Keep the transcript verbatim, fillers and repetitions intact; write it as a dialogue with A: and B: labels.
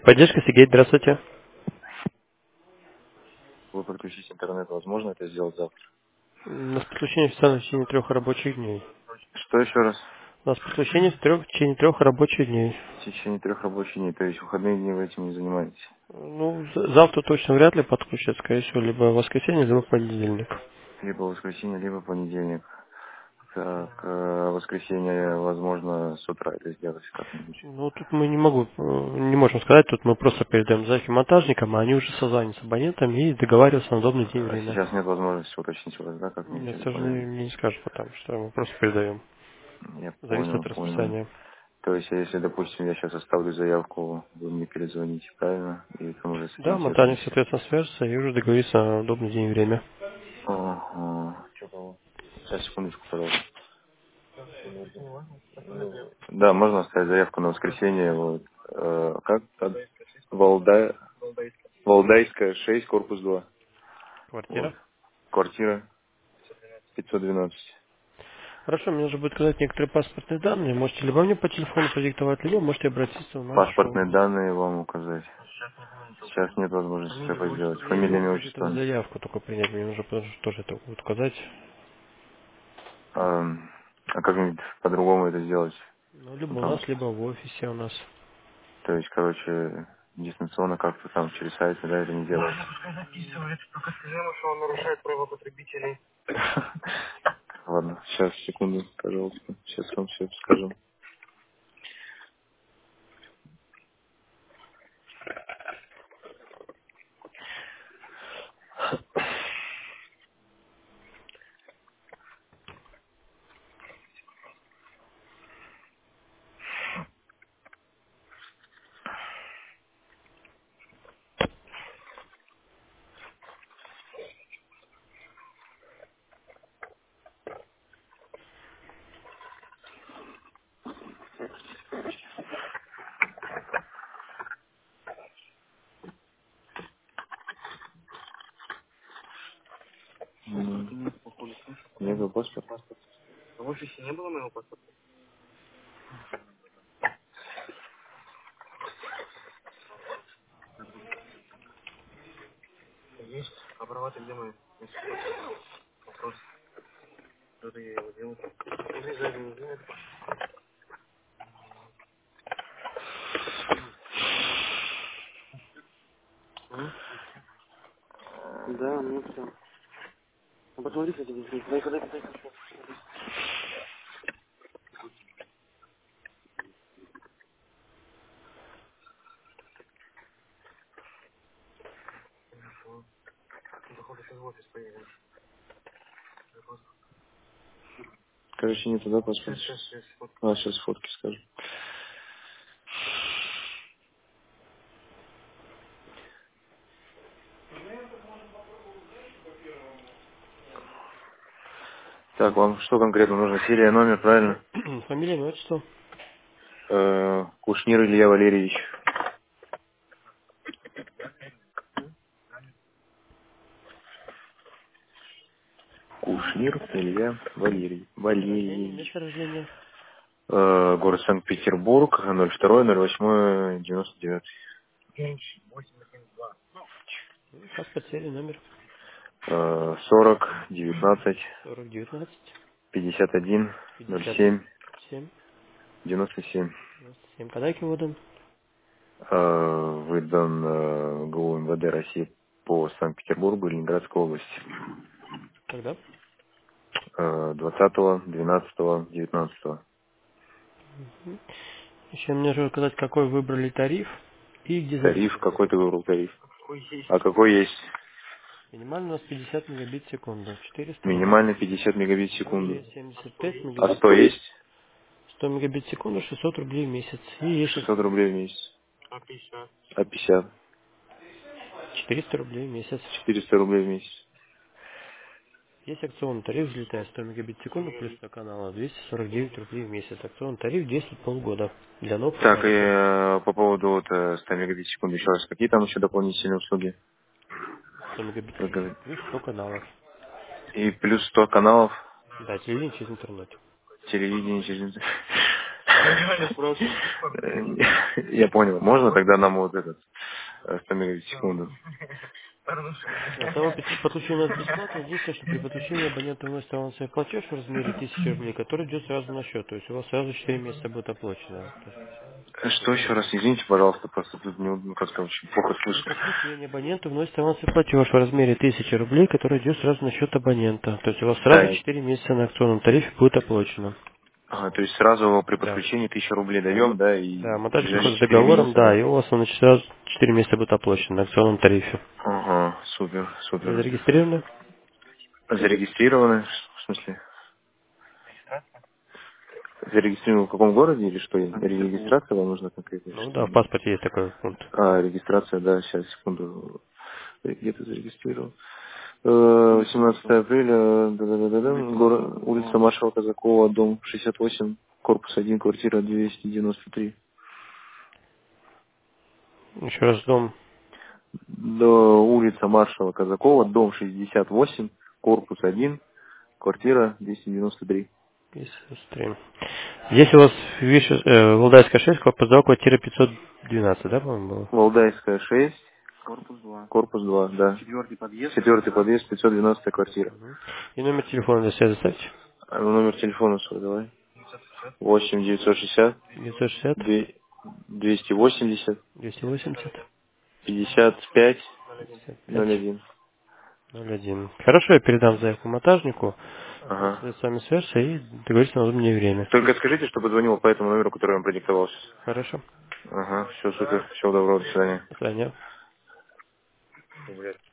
A: Техподдержка, Сергей, здравствуйте.
B: Вы подключить интернет, возможно это сделать завтра?
A: У нас подключение официально в течение трех рабочих дней.
B: Что еще раз?
A: У нас подключение в, трех, в течение трех рабочих дней.
B: В течение трех рабочих дней, то есть выходные дни вы этим не занимаетесь?
A: Ну, за- завтра точно вряд ли подключат, скорее всего, либо в воскресенье, либо в понедельник.
B: Либо воскресенье, либо понедельник. Так, э, воскресенье, возможно, с утра это сделать как-нибудь.
A: Ну, тут мы не могу, э, не можем сказать, тут мы просто передаем заявки монтажникам, а они уже созваниваются с абонентами и договариваются на удобный день и
B: А
A: время.
B: сейчас нет возможности уточнить у вас, да, как-нибудь
A: Нет, к
B: или
A: сожалению,
B: понедельник?
A: мне не скажут, потому что мы просто передаем.
B: Я
A: Зависит
B: понял,
A: от
B: понял.
A: расписания.
B: То есть, если, допустим, я сейчас оставлю заявку, вы мне перезвоните, правильно? И там уже с
A: Да,
B: этим
A: монтажник,
B: свяжемся.
A: соответственно, свяжется и уже договорится на удобный день и время.
B: Ага. Сейчас, секундочку, пожалуйста. Да, можно оставить заявку на воскресенье. Вот. Э, как? там? Валдай... Валдайская, шесть, корпус два. Вот.
A: Квартира.
B: Квартира пятьсот двенадцать.
A: Хорошо, мне нужно будет сказать некоторые паспортные данные. Можете либо мне по телефону продиктовать, либо можете обратиться в нашу...
B: Паспортные данные вам указать. Сейчас нет возможности этого сделать.
A: Я не
B: Фамилия, имя,
A: могу из этого
B: отчество.
A: заявку только принять, мне нужно потому что тоже это будет указать.
B: А, а как-нибудь по-другому это сделать?
A: Ну, либо
B: Ну,
A: у
B: там,
A: нас, либо в офисе у нас.
B: то есть, короче, дистанционно как-то там через сайт, да, это не делается. Ладно, сейчас, секунду, пожалуйста. Сейчас вам все скажу. М, Не был паспорт? Короче, не туда паспорт. А, сейчас фотки скажу. Так, вам что конкретно нужно? Серия, номер, правильно?
A: Фамилия, имя, отчество.
B: Э, Кушнир Илья Валерьевич. Кушнир Илья Валерий.
A: День рождения,
B: Валерьевич.
A: место рождения.
B: Э, город Санкт-Петербург, ноль два ноль восемь девяносто девять.
A: Ну, паспорт, серия, номер.
B: Э, сорок, девятнадцать,
A: сорок девятнадцать
B: пятьдесят один, ноль
A: пятьдесят
B: семь,
A: семь
B: девяносто семь.
A: девяносто семь. Подайки выдан.
B: Э, выдан э, ГУ МВД России по Санкт-Петербургу и Ленинградской области.
A: Когда?
B: Э, двадцатого, двенадцатого, девятнадцатого.
A: Мгм. Еще мне нужно указать, какой выбрали тариф и где
B: Тариф, какой
A: зарегистрированы.
B: ты выбрал тариф? А какой есть?
A: Минимально у нас пятьдесят мегабит в секунду. четыреста рублей.
B: Минимально пятьдесят мегабит в секунду.
A: Более семьдесят пять
B: А
A: мегабит.
B: сто есть?
A: сто мегабит в секунду, шестьсот рублей в месяц. И есть
B: шестьсот рублей в месяц. А пятьдесят?
A: четыреста рублей в месяц.
B: четыреста рублей в месяц.
A: Есть акционный тариф, взлетая сто мегабит в секунду плюс сто каналов, двести сорок девять рублей в месяц. Акционный тариф действует полгода для новых
B: Так, и
A: абонентов.
B: э, по поводу вот, э, ста мегабит в секунду еще раз. Какие там еще дополнительные услуги?
A: сто мегабит в
B: Вы
A: секунду
B: говорите?
A: плюс сто каналов.
B: И плюс сто каналов
A: Да, телевидение через интернет.
B: телевидения через интернет. Я понял. Можно тогда нам вот этот э, сто мегабит в секунду?
A: Да, само пи- подключение у нас бесплатно. Единственное, что при подключении абонент вносит авансовый платеж в размере тысячи рублей, который идет сразу на счет. То есть у вас сразу четыре месяца будет оплачено. То есть,
B: Что еще раз? Извините, пожалуйста, просто тут не, ну, как-то очень плохо
A: при
B: слышно.
A: подключении абоненту вносит авансовый платеж в размере тысячи рублей, который идет сразу на счет абонента. То есть у вас сразу
B: Да.
A: четыре месяца на акционном тарифе будет оплачено.
B: Ага, то есть сразу при
A: Да.
B: подключении тысячу рублей даем, да,
A: Да,
B: и в
A: мотор
B: ближайшие
A: приходит с
B: четыре
A: договором,
B: месяца,
A: да,
B: да?
A: и у вас он сразу четыре месяца будет оплачено на акционном тарифе.
B: Ага, супер,
A: Вы
B: супер.
A: зарегистрированы?
B: Зарегистрированы, в смысле? Зарегистрированы в каком городе или что? Регистрация вам нужна конкретно?
A: Ну
B: Что?
A: да, в паспорте есть такой пункт.
B: А, регистрация, да, сейчас, секунду. Где-то зарегистрировал. Э, восемнадцатое апреля, да-да-да-да, город, улица Маршала Казакова, дом шестьдесят восемь, корпус один, квартира двести девяносто три.
A: Еще раз дом
B: До улица Маршала Казакова, дом шестьдесят восемь, корпус один, квартира двести девяносто три.
A: и стрим. Здесь у вас Виш... э, Валдайская шесть, корпус два, квартира пятьсот двенадцать, да, по-моему, было?
B: Валдайская шесть, корпус два, да. Четвертый подъезд, пятьсот двенадцатая квартира.
A: Мгм. И номер телефона для связи ставьте.
B: А, ну, номер телефона свой давай. восемь девятьсот шестьдесят
A: девятьсот шестьдесят,
B: двести восемьдесят
A: двести восемьдесят,
B: пятьдесят пять
A: пятьдесят пять,
B: ноль один.
A: ноль один. Хорошо, я передам заявку монтажнику. Он
B: Ага.
A: с вами свяжется и договорится на удобнее время.
B: Только скажите, чтобы звонил по этому номеру, который я вам продиктовал сейчас.
A: Хорошо.
B: Ага, все супер. Всего доброго, до свидания.
A: До свидания.
B: Блядь.